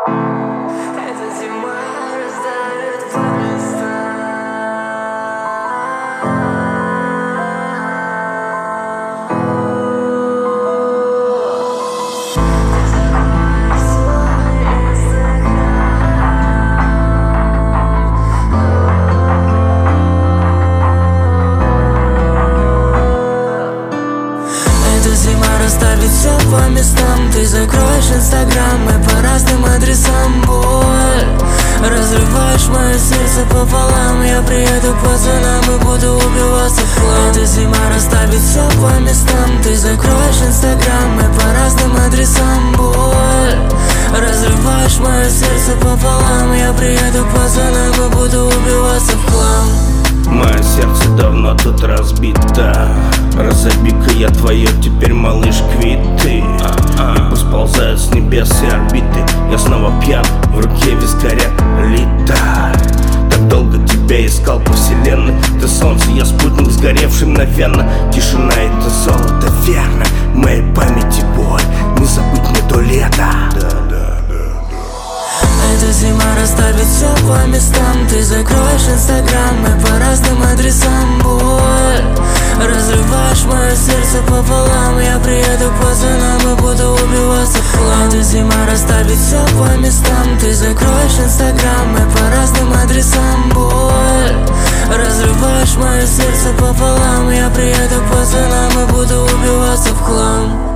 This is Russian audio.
Эта зима раздавит по местам. Ты закрой свой Инстаграм. Эта зима расставит все по местам. Ты закроешь Инстаграм и по разным адресам. Боль, разрываешь мое сердце пополам. Я приеду к пацанам и буду убиваться в хлам. Эта зима расставит все по местам. Ты закроешь Инстаграм и по разным адресам. Боль, разрываешь мое сердце пополам. Я приеду к пацанам и буду убиваться в хлам. Мое сердце давно тут разбито. Разоби-ка я твое теперь, малыш, квиты. И пусть сползают с небес и орбиты. Я снова пьян, в руке вискаря лита. Так долго тебя искал по вселенной. Ты солнце, я спутник, сгоревший мгновенно. Тишина — это золото, верно. В моей памяти боль, не забыть мне то лето. Эта зима расставит все по местам. Ты закроешь Инстаграм и по разным адресам. Боль, разрываешь мое сердце пополам. Я приеду к пацанам и буду убиваться в хлам. Эта зима расставит все по местам. Ты закроешь Инстаграм и по разным адресам. Боль, разрываешь мое сердце пополам. Я приеду к пацанам и буду убиваться в хлам.